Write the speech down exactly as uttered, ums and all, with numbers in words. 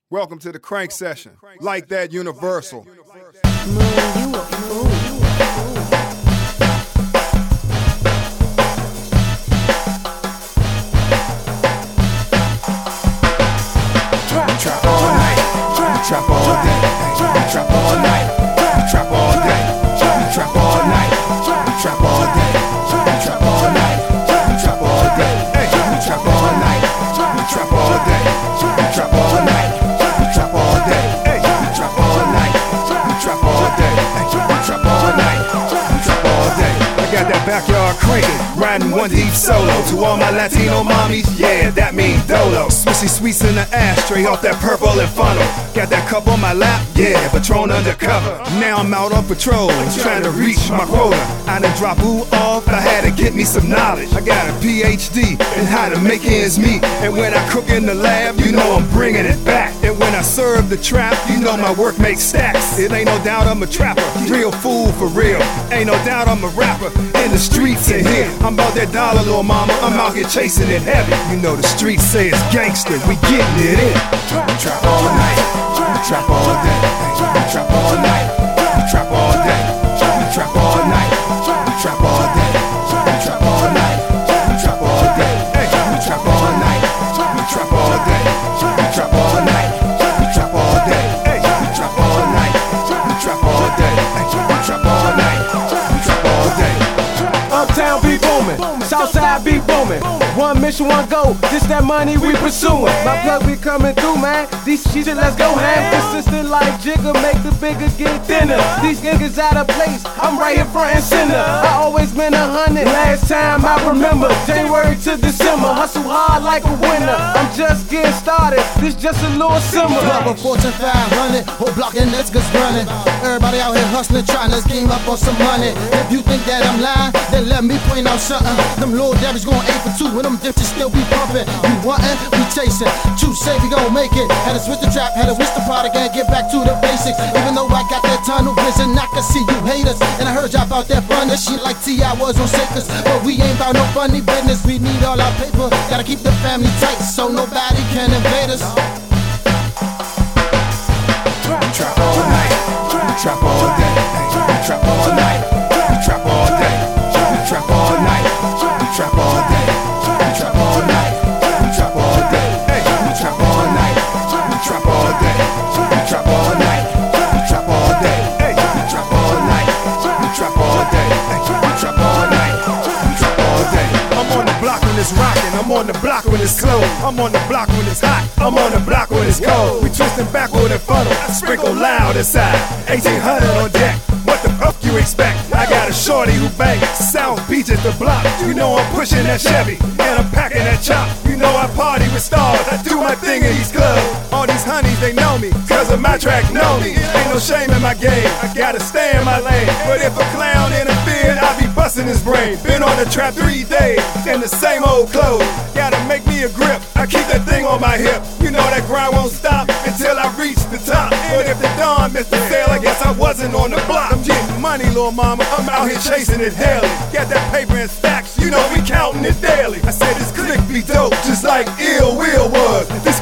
Welcome to the Crank Session. Like that, Universal. Moon, you a fool. Trap, trap all night, trap all day, trap all night, trap all day, trap all night, trap all day, trap all night, trap all day, trap all night, trap all day, trap all night, trap all day, trap all night, trap all day, trap all night, trap all day. I got that backyard cranking, riding one deep solo. To all my Latino mommies, yeah, that mean dolo. Swissy sweets in the ashtray off that purple and funnel. Got that cup on my lap, yeah, Patron undercover. Now I'm out on patrol, trying to reach my quota. I done drop ooh off, I had to get me some knowledge. I got a P H D in how to make ends meet. And when I cook in the lab, you know I'm bringing it back. And when I serve the trap, you know my work makes stacks. It ain't no doubt I'm a trapper, real fool for real. Ain't no doubt I'm a rapper, in the streets in here. I'm about that dollar, little mama, I'm out here chasing it heavy. You know the streets say it's gangster, we getting it in. Trap all night, trap all day, trap all night, trap all day, trap all night, trap all day, trap all night, trap all day, trap all night, trap all day, trap all night, trap all day, trap all night, trap all day, trap all night, trap all day. Uptown be booming, Southside be booming. One mission, one goal, just that money we pursuing. My plug be coming through, man. These shit, let's go ham. Consistent like Jigga, make the bigger get thinner. These niggas out of place, I'm right here front and center. I always been a hundred, last time I remember. January to December, hustle hard like a winner. I'm just getting started, this just a little simmer. Club of Fortune five hundred, whole block and let's get running. Everybody out here hustling, trying to scheme up on some money. If you think that I'm lying, then let me point out something. Them little devils going eight for two, and them dipshits still be pumping. You wantin', we chasing. True say we gon' make it. Had to switch the trap, had to switch the product, and get back to the basics. Even though I got that tunnel vision, I can see you haters. And I heard y'all about that fun, that shit like T I was on Shakers. But we ain't about no funny business. We need all our paper. Gotta keep the family tight so nobody can invade us. Trap all night, trap all day, trap all night, trap all day, trap all night, trap all day, trap all night, trap all day, trap all night, trap all day, trap all night, trap all day, trap all night, trap all day, trap all night, trap all day. I'm on the block when it's rockin', I'm on the block when it's closed, I'm on the block when it's hot, I'm on the block when it's cold. We twistin' backward and funnel, sprinkle loud inside, eighteen hundred on deck. What the fuck you expect? I got a shorty who bang South Beach at the block. You know I'm pushing that Chevy and I'm packing that chop. You know I party with stars, I do my thing in these clubs. All these honeys, they know me, cause of my track, know me. Ain't no shame in my game, I gotta stay in my lane. But if a clown interfered, I'll be busting his brain. Been on the trap three days, in the same old clothes. Gotta make me a grip, I keep that thing on my hip. You know that grind won't stop until I reach the top. But if the dawn missed the sale, I guess I wasn't on the block. I'm getting money, little mama, I'm out here chasing it hailing. Got that paper in stacks, you know we counting it daily. I said this click be dope, just like Ill Will was. This